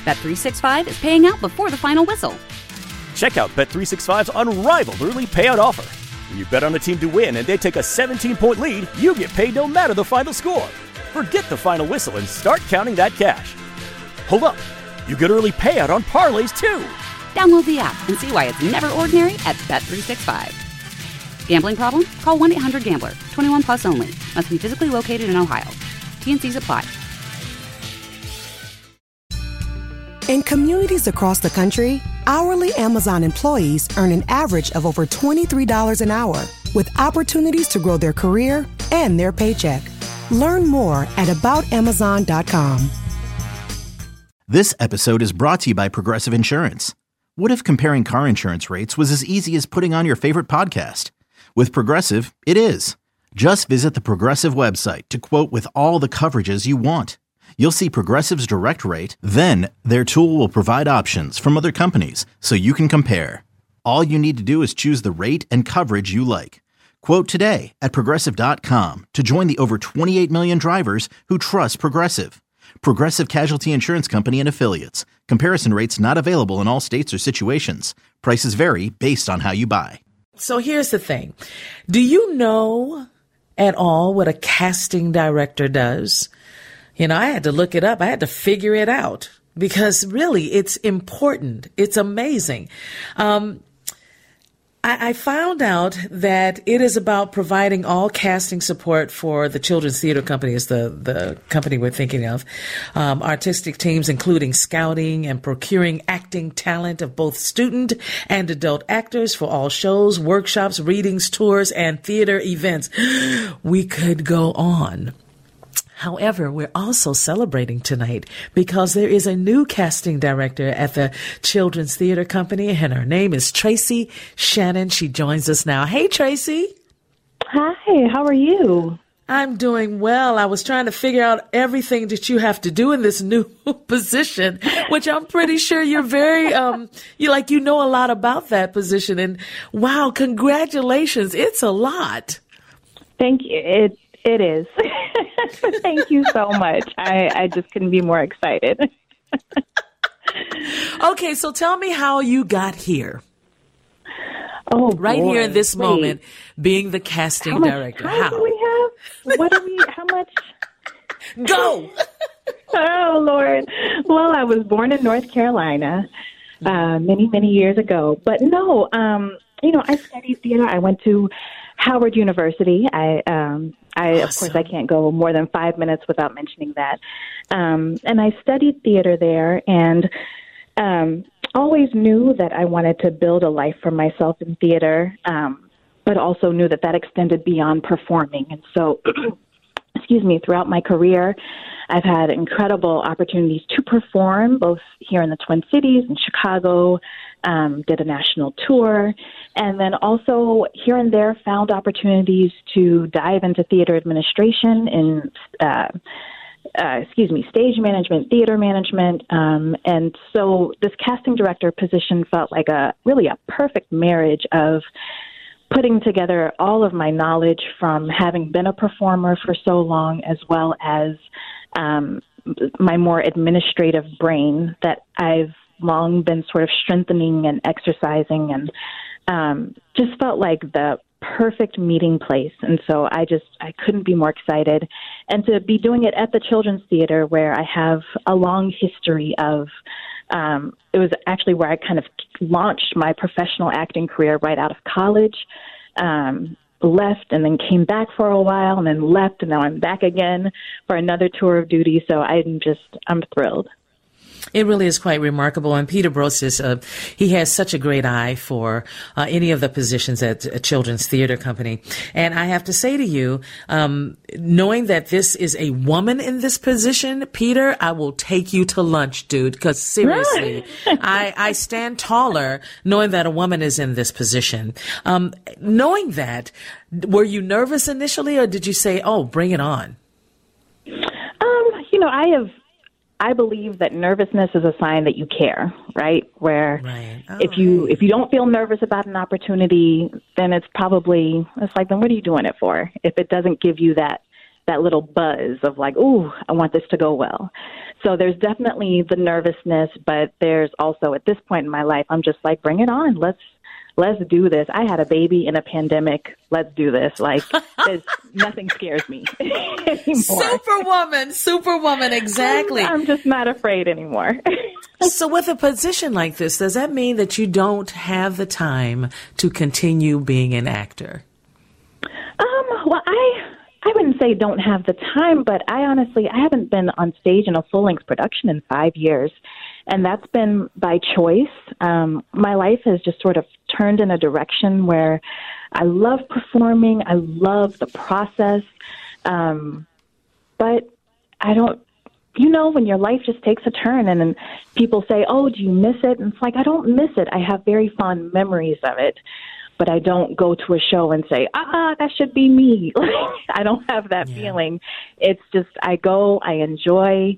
Bet365 is paying out before the final whistle. Check out Bet365's unrivaled early payout offer. When you bet on a team to win and they take a 17-point lead, you get paid no matter the final score. Forget the final whistle and start counting that cash. Hold up. You get early payout on parlays, too. Download the app and see why it's never ordinary at Bet365. Gambling problem? Call 1-800-GAMBLER. 21 plus only. Must be physically located in Ohio. T&Cs apply. In communities across the country, hourly Amazon employees earn an average of over $23 an hour, with opportunities to grow their career and their paycheck. Learn more at aboutamazon.com. This episode is brought to you by Progressive Insurance. What if comparing car insurance rates was as easy as putting on your favorite podcast? With Progressive, it is. Just visit the Progressive website to quote with all the coverages you want. You'll see Progressive's direct rate, then their tool will provide options from other companies so you can compare. All you need to do is choose the rate and coverage you like. Quote today at Progressive.com to join the over 28 million drivers who trust Progressive. Progressive Casualty Insurance Company and Affiliates. Comparison rates not available in all states or situations. Prices vary based on how you buy. So here's the thing. Do you know at all what a casting director does? You know, I had to look it up. I had to figure it out because really it's important. It's amazing. I found out that it is about providing all casting support for the Children's Theater Company is the company we're thinking of. Artistic teams, including scouting and procuring acting talent of both student and adult actors for all shows, workshops, readings, tours, and theater events. We could go on. However, we're also celebrating tonight because there is a new casting director at the Children's Theater Company, and her name is Tracy Shannon. She joins us now. Hey, Tracy. Hi, how are you? I'm doing well. I was trying to figure out everything that you have to do in this new position, which I'm pretty sure you're very, you know a lot about that position. And wow, congratulations. It's a lot. Thank you. It is. Thank you so much. I just couldn't be more excited. Okay, so tell me how you got here. Oh, right boy. here in this Wait. moment, being the casting director. How do we have? How much? Go! Oh, Lord. Well, I was born in North Carolina many, many years ago. But no, I studied theater. I went to Howard University. Awesome. Of course, I can't go more than 5 minutes without mentioning that. And I studied theater there and always knew that I wanted to build a life for myself in theater, but also knew that extended beyond performing. And so, throughout my career, I've had incredible opportunities to perform, both here in the Twin Cities and Chicago, did a national tour, and then also here and there found opportunities to dive into theater administration in, stage management, theater management. And so this casting director position felt like a perfect marriage of putting together all of my knowledge from having been a performer for so long, as well as my more administrative brain that I've long been sort of strengthening and exercising, and just felt like the perfect meeting place. And so I couldn't be more excited. And to be doing it at the Children's Theater, where I have a long history of, it was actually where I kind of launched my professional acting career right out of college, left and then came back for a while and then left, and now I'm back again for another tour of duty. So I'm thrilled. It really is quite remarkable. And Peter Brosius, he has such a great eye for any of the positions at a Children's Theater Company. And I have to say to you, knowing that this is a woman in this position, Peter, I will take you to lunch, dude, because seriously, I stand taller knowing that a woman is in this position. Knowing that, were you nervous initially, or did you say, oh, bring it on? I believe that nervousness is a sign that you care, right? Where if you don't feel nervous about an opportunity, then then what are you doing it for? If it doesn't give you that that little buzz of like, ooh, I want this to go well. So there's definitely the nervousness, but there's also at this point in my life, I'm just like, bring it on. Let's do this. I had a baby in a pandemic. Let's do this. Like, nothing scares me anymore. Superwoman, exactly. I'm just not afraid anymore. So with a position like this, does that mean that you don't have the time to continue being an actor? Well, I wouldn't say don't have the time, but I haven't been on stage in a full-length production in 5 years. And that's been by choice. My life has just sort of turned in a direction where I love performing. I love the process. But I don't, when your life just takes a turn and then people say, oh, do you miss it? And it's like, I don't miss it. I have very fond memories of it. But I don't go to a show and say, that should be me. I don't have that feeling. It's just, I go, I enjoy,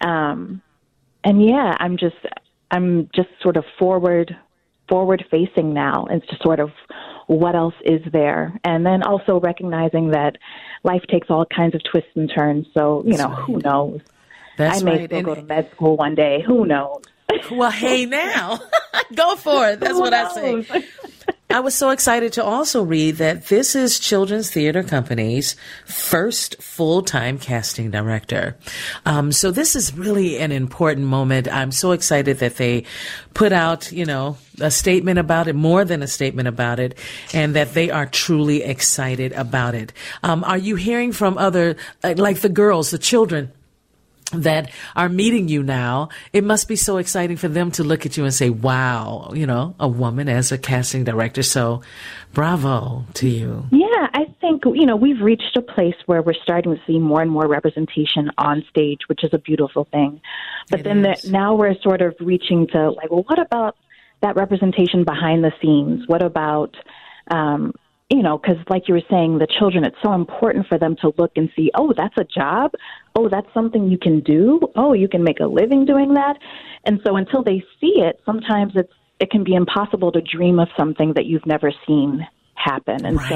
and yeah, I'm just sort of forward facing now. It's just sort of what else is there. And then also recognizing that life takes all kinds of twists and turns. So, who knows? I may still go to med school one day. Who knows? Well, hey, now, go for it. That's what I say. I was so excited to also read that this is Children's Theater Company's first full-time casting director. So this is really an important moment. I'm so excited that they put out, a statement about it, more than a statement about it, and that they are truly excited about it. Are you hearing from other, like the girls, the children, that are meeting you now? It must be so exciting for them to look at you and say, wow, a woman as a casting director. So bravo to you. Yeah, I think, we've reached a place where we're starting to see more and more representation on stage, which is a beautiful thing. But now we're sort of reaching to like, well, what about that representation behind the scenes? What about, because like you were saying, the children, it's so important for them to look and see, oh, that's a job. Oh, that's something you can do. Oh, you can make a living doing that. And so until they see it, sometimes it can be impossible to dream of something that you've never seen happen. And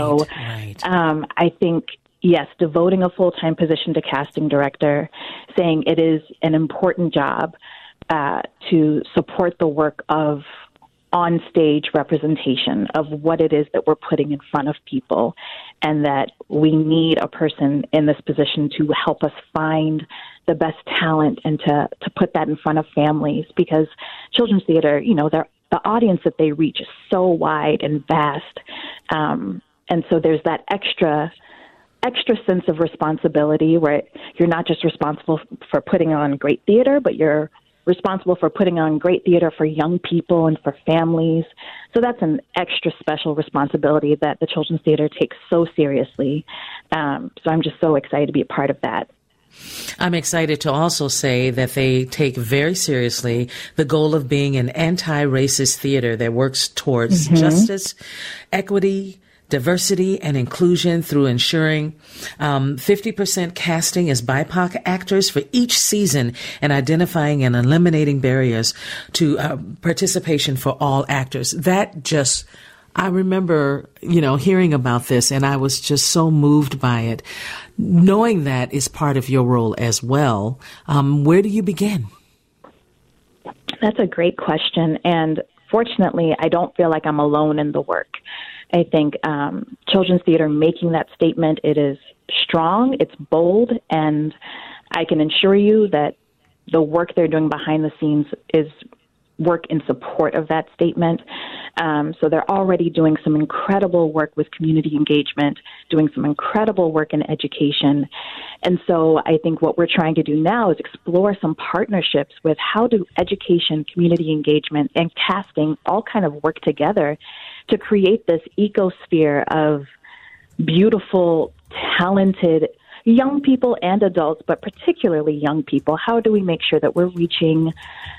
I think, yes, devoting a full-time position to casting director, saying it is an important job to support the work of on-stage representation of what it is that we're putting in front of people, and that we need a person in this position to help us find the best talent and to put that in front of families, because children's theater, the audience that they reach is so wide and vast. And so there's that extra sense of responsibility where you're not just responsible for putting on great theater, but you're responsible for putting on great theater for young people and for families. So that's an extra special responsibility that the Children's Theater takes so seriously. So I'm just so excited to be a part of that. I'm excited to also say that they take very seriously the goal of being an anti-racist theater that works towards justice, equity, diversity, and inclusion through ensuring 50% casting as BIPOC actors for each season, and identifying and eliminating barriers to participation for all actors. I remember, hearing about this, and I was just so moved by it. Knowing that is part of your role as well, where do you begin? That's a great question, and fortunately, I don't feel like I'm alone in the work. I think Children's Theater making that statement, it is strong, it's bold, and I can assure you that the work they're doing behind the scenes is work in support of that statement. So they're already doing some incredible work with community engagement, doing some incredible work in education. And so I think what we're trying to do now is explore some partnerships with how do education, community engagement, and casting all kind of work together to create this ecosphere of beautiful, talented young people and adults, but particularly young people. How do we make sure that we're reaching,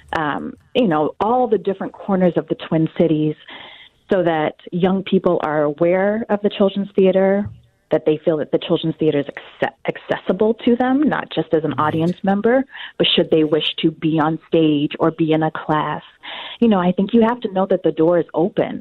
all the different corners of the Twin Cities so that young people are aware of the Children's Theater, that they feel that the Children's Theater is accessible to them, not just as an audience member, but should they wish to be on stage or be in a class. I think you have to know that the door is open.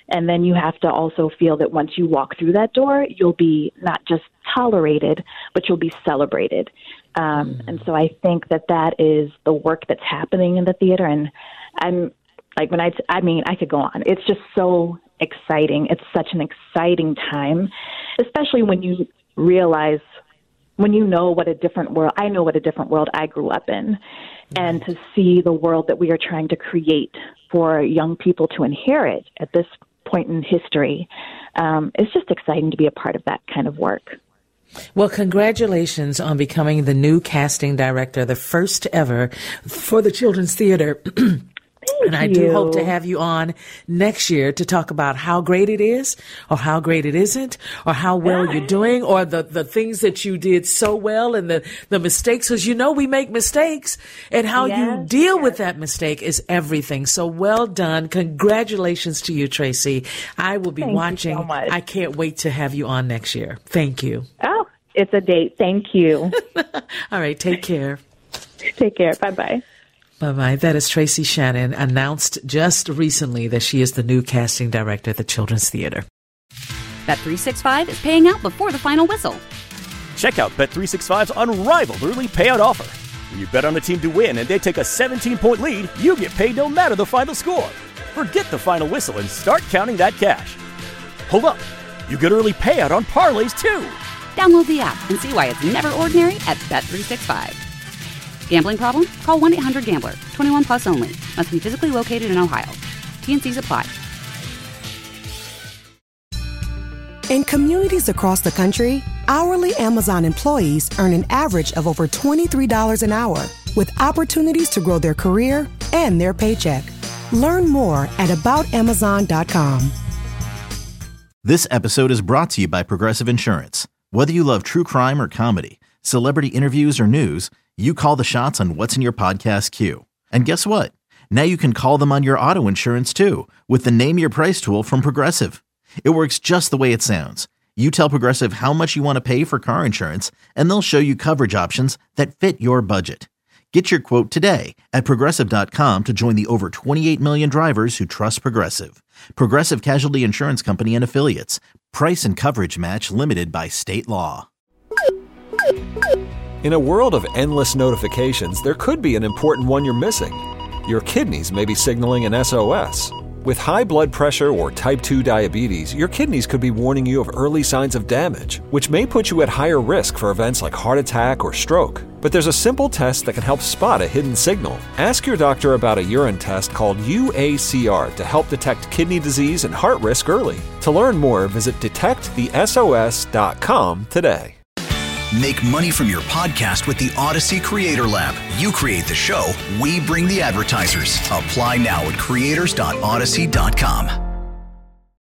And then you have to also feel that once you walk through that door, you'll be not just tolerated, but you'll be celebrated. And so I think that is the work that's happening in the theater. And I'm like, I could go on. It's just so exciting. It's such an exciting time, especially when you realize, when you know what a different world, I know what a different world I grew up in, and to see the world that we are trying to create for young people to inherit at this point in history. It's just exciting to be a part of that kind of work. Well, congratulations on becoming the new casting director, the first ever for the Children's Theater. And I do hope to have you on next year to talk about how great it is, or how great it isn't, or how well you're doing, or the things that you did so well, and the mistakes, because we make mistakes, and how you deal with that mistake is everything. So well done. Congratulations to you, Tracy. I will be watching. You so much. I can't wait to have you on next year. Thank you. Oh, it's a date. Thank you. All right. Take care. Take care. Bye-bye. Bye-bye. That is Tracy Shannon, announced just recently that she is the new casting director at the Children's Theater. Bet365 is paying out before the final whistle. Check out Bet365's unrivaled early payout offer. When you bet on a team to win and they take a 17-point lead, you get paid no matter the final score. Forget the final whistle and start counting that cash. Hold up. You get early payout on parlays, too. Download the app and see why it's never ordinary at Bet365. Gambling problem? Call 1-800-GAMBLER. 21 plus only. Must be physically located in Ohio. T&Cs apply. In communities across the country, hourly Amazon employees earn an average of over $23 an hour, with opportunities to grow their career and their paycheck. Learn more at aboutamazon.com. This episode is brought to you by Progressive Insurance. Whether you love true crime or comedy, celebrity interviews or news, you call the shots on what's in your podcast queue. And guess what? Now you can call them on your auto insurance too, with the Name Your Price tool from Progressive. It works just the way it sounds. You tell Progressive how much you want to pay for car insurance, and they'll show you coverage options that fit your budget. Get your quote today at Progressive.com to join the over 28 million drivers who trust Progressive. Progressive Casualty Insurance Company and Affiliates. Price and coverage match limited by state law. In a world of endless notifications, there could be an important one you're missing. Your kidneys may be signaling an SOS. With high blood pressure or type 2 diabetes, your kidneys could be warning you of early signs of damage, which may put you at higher risk for events like heart attack or stroke. But there's a simple test that can help spot a hidden signal. Ask your doctor about a urine test called UACR to help detect kidney disease and heart risk early. To learn more, visit detectthesos.com today. Make money from your podcast with the Odyssey Creator Lab. You create the show, we bring the advertisers. Apply now at creators.odyssey.com.